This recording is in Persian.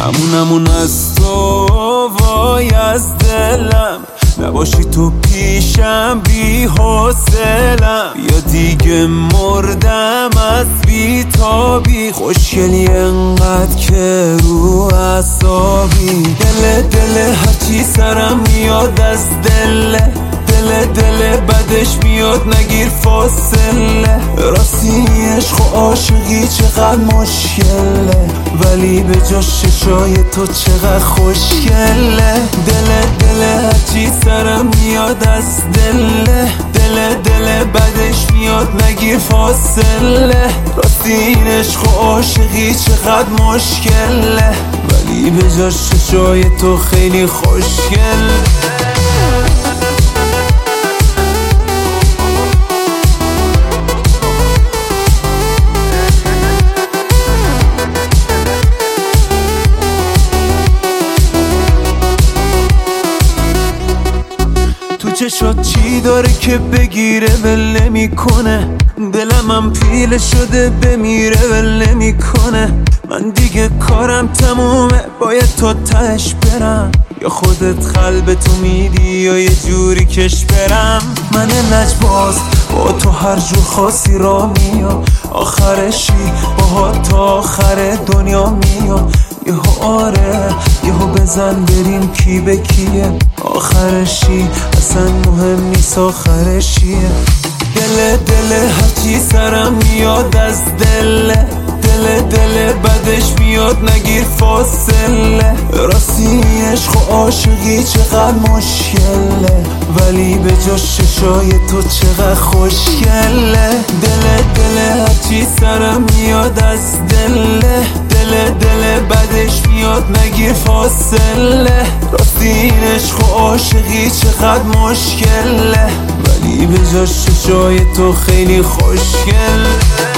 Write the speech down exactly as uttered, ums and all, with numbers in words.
همون همون از تو وای از دلم، نباشی تو پیشم بی حوصلم، یا دیگه مردم از بی تابی. خوشگلی انقدر که رو اعصابی، دل دل هرچی سرم میاد از دله، دل دل بدش میاد نگیر فاصله. راستی عشق و عاشقی چقدر مشکله، ولی به جاش چشای تو چقدر خوشگله. دل دل هرچی سرم میاد از دله، دل دل بدش میاد نگیر فاصله. راستی این عشق و عاشقی چقدر مشکله، ولی به جاش چشای تو خیلی خوشگله. چشات چی داره که بگیره ول نمیکنه، دلم هم پیله شده بمیره ول نمیکنه. من دیگه کارم تمومه، باید تا تهش برم، یا خودت قلب تو میدی یا یه جوری کش برم. من لجباز با تو هر جور خاصی را میام، آخرشی با تا آخر دنیا میام. یهو آره یهو بزن بریم کی به کیه، آخرشی اصلا مهم نیست آخرشیه. دل دل هرچی سرم میاد از دله، دل دل بدش میاد نگیر فاصله. راستی عشق و عاشقی چقدر مشکله، ولی به جاش چشای تو چقدر خوشگله. دل دل هرچی سرم میاد از دله، دل دل بدش میاد نگیر فاصله. راستی این عشق و عاشقی چقدر مشکله، ولی به جاش چشای تو خیلی خوشگله.